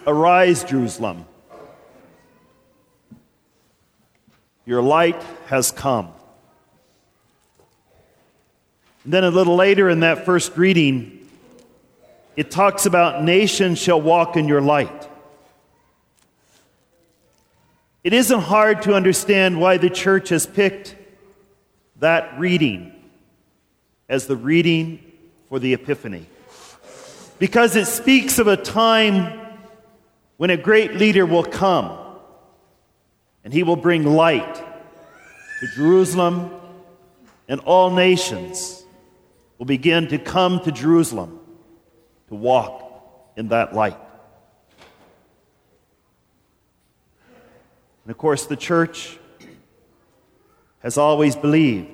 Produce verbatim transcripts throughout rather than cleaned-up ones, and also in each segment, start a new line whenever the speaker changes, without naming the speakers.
"Arise, Jerusalem. Your light has come." And then a little later in that first reading, it talks about nations shall walk in your light. It isn't hard to understand why the church has picked that reading as the reading for the Epiphany. Because it speaks of a time when a great leader will come and he will bring light to Jerusalem, and all nations will begin to come to Jerusalem to walk in that light. And of course, the church has always believed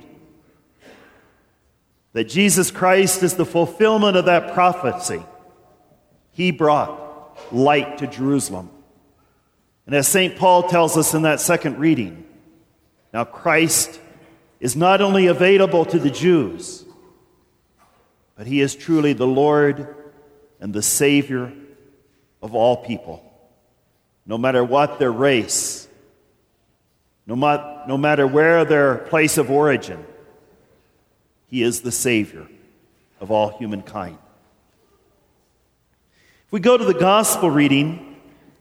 that Jesus Christ is the fulfillment of that prophecy. He brought light to Jerusalem. And as Saint Paul tells us in that second reading, now Christ is not only available to the Jews, but he is truly the Lord and the Savior of all people, no matter what their race, no, ma- no matter where their place of origin. He is the Savior of all humankind. If we go to the gospel reading,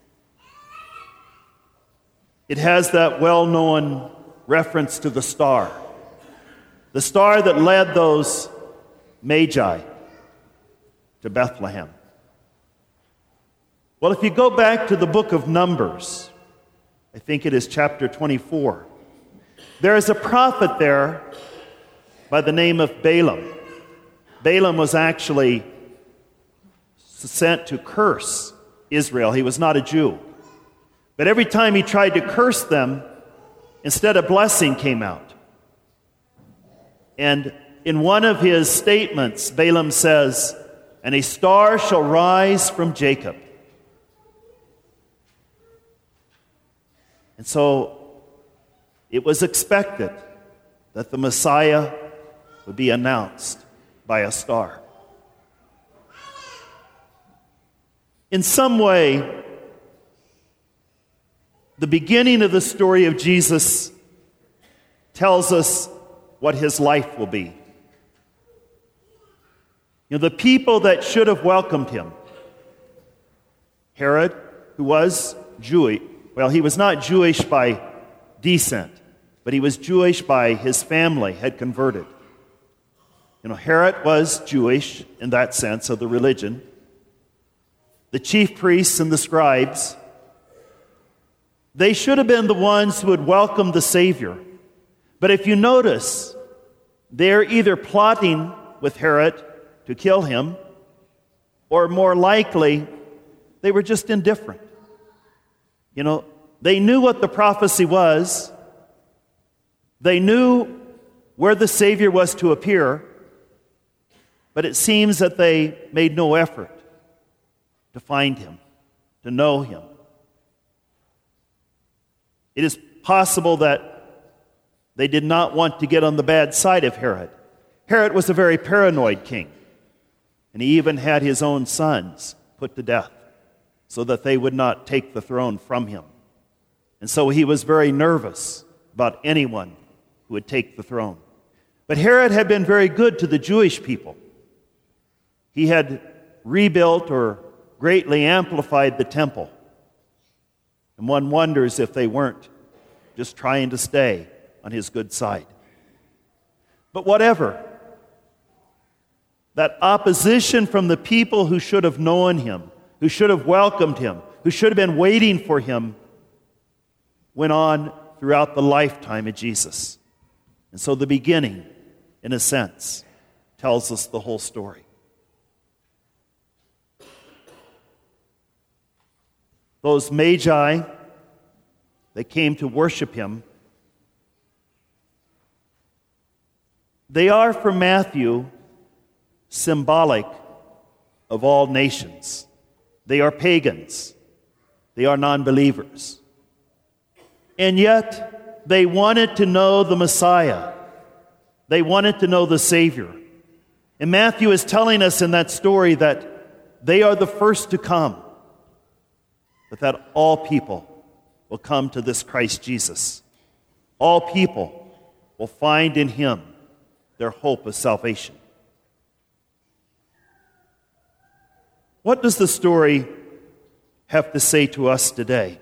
it has that well-known reference to the star. The star that led those Magi to Bethlehem. Well, if you go back to the book of Numbers, I think it is chapter twenty-four, there is a prophet there by the name of Balaam. Balaam was actually sent to curse Israel. He was not a Jew. But every time he tried to curse them, instead a blessing came out. And in one of his statements, Balaam says, "And a star shall rise from Jacob." And so it was expected that the Messiah would be announced by a star. In some way, the beginning of the story of Jesus tells us what his life will be. You know, the people that should have welcomed him, Herod, who was Jewish, well, he was not Jewish by descent, but he was Jewish by his family had converted. You know, Herod was Jewish in that sense of the religion. The chief priests and the scribes, they should have been the ones who had welcomed the Savior. But if you notice, they're either plotting with Herod to kill him, or more likely, they were just indifferent. You know, they knew what the prophecy was. They knew where the Savior was to appear, but it seems that they made no effort to find him, to know him. It is possible that they did not want to get on the bad side of Herod. Herod was a very paranoid king, and he even had his own sons put to death so that they would not take the throne from him. And so he was very nervous about anyone who would take the throne. But Herod had been very good to the Jewish people. He had rebuilt or greatly amplified the temple. And one wonders if they weren't just trying to stay on his good side. But whatever, that opposition from the people who should have known him, who should have welcomed him, who should have been waiting for him, went on throughout the lifetime of Jesus. And so the beginning, in a sense, tells us the whole story. Those Magi, they came to worship him. They are, for Matthew, symbolic of all nations. They are pagans. They are non-believers. And yet, they wanted to know the Messiah. They wanted to know the Savior. And Matthew is telling us in that story that they are the first to come. but that all people will come to this Christ Jesus. All people will find in him their hope of salvation. What does the story have to say to us today?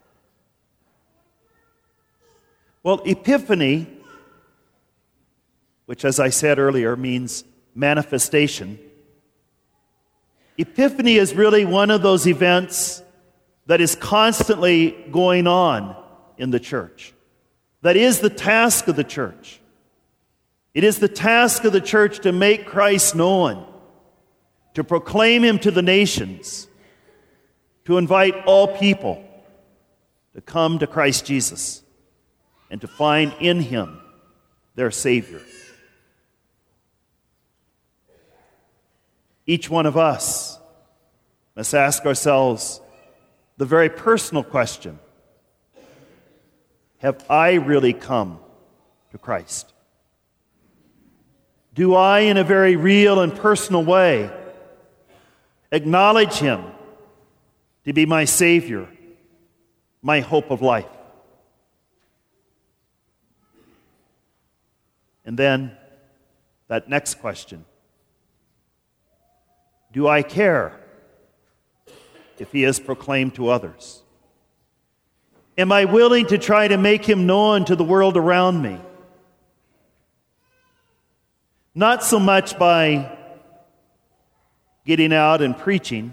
Well, Epiphany, which, as I said earlier, means manifestation. Epiphany is really one of those events that is constantly going on in the church. That is the task of the church. It is the task of the church to make Christ known, to proclaim him to the nations, to invite all people to come to Christ Jesus and to find in him their Savior. Each one of us must ask ourselves the very personal question: have I really come to Christ? Do I, in a very real and personal way, acknowledge him to be my Savior, my hope of life? And then, that next question: do I care if he is proclaimed to others? Am I willing to try to make him known to the world around me? Not so much by getting out and preaching,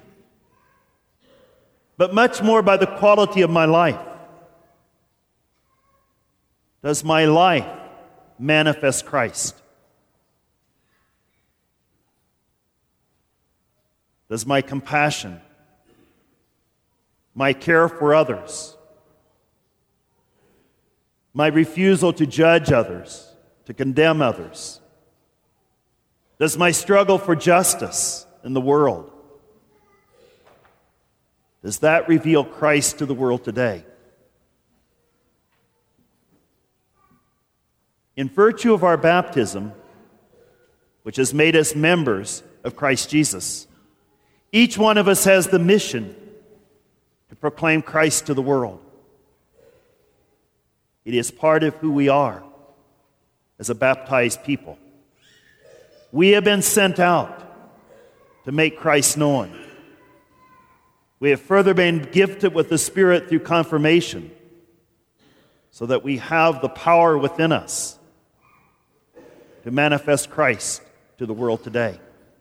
but much more by the quality of my life. Does my life manifest Christ? Does my compassion, my care for others, my refusal to judge others, to condemn others, does my struggle for justice in the world, does that reveal Christ to the world today? In virtue of our baptism, which has made us members of Christ Jesus, each one of us has the mission to proclaim Christ to the world. It is part of who we are as a baptized people. We have been sent out to make Christ known. We have further been gifted with the Spirit through confirmation, so that we have the power within us to manifest Christ to the world today.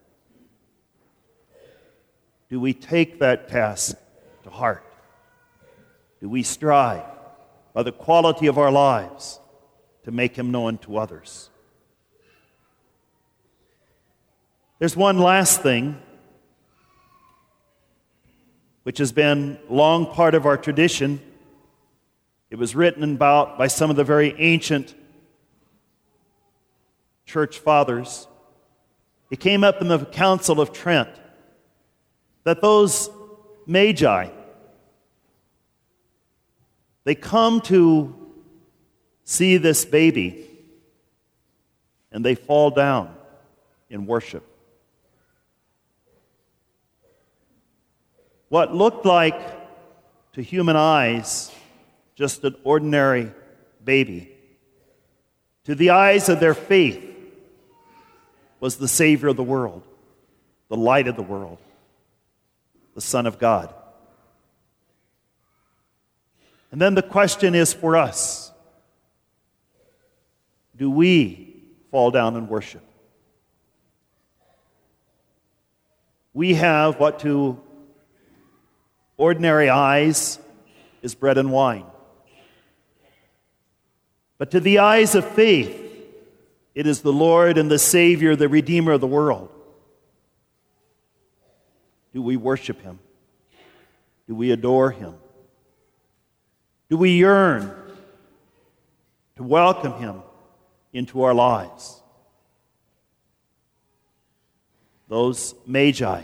Do we take that task to heart? Do we strive by the quality of our lives to make him known to others? There's one last thing which has been long part of our tradition. It was written about by some of the very ancient church fathers. It came up in the Council of Trent that those magi, they come to see this baby and they fall down in worship. What looked like, to human eyes, just an ordinary baby, to the eyes of their faith, was the Savior of the world, the light of the world, the Son of God. And then the question is for us: do we fall down and worship? We have what to ordinary eyes is bread and wine. But to the eyes of faith, it is the Lord and the Savior, the Redeemer of the world. Do we worship him? Do we adore him? Do we yearn to welcome him into our lives? Those magi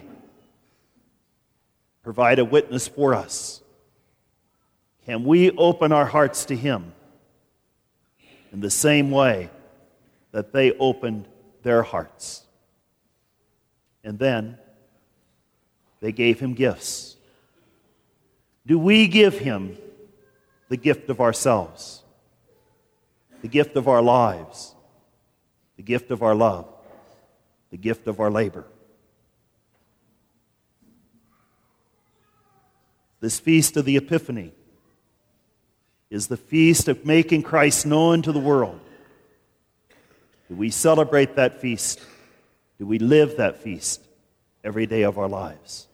provide a witness for us. Can we open our hearts to him in the same way that they opened their hearts? And then they gave him gifts. Do we give him the gift of ourselves, the gift of our lives, the gift of our love, the gift of our labor? This feast of the Epiphany is the feast of making Christ known to the world. Do we celebrate that feast? Do we live that feast every day of our lives?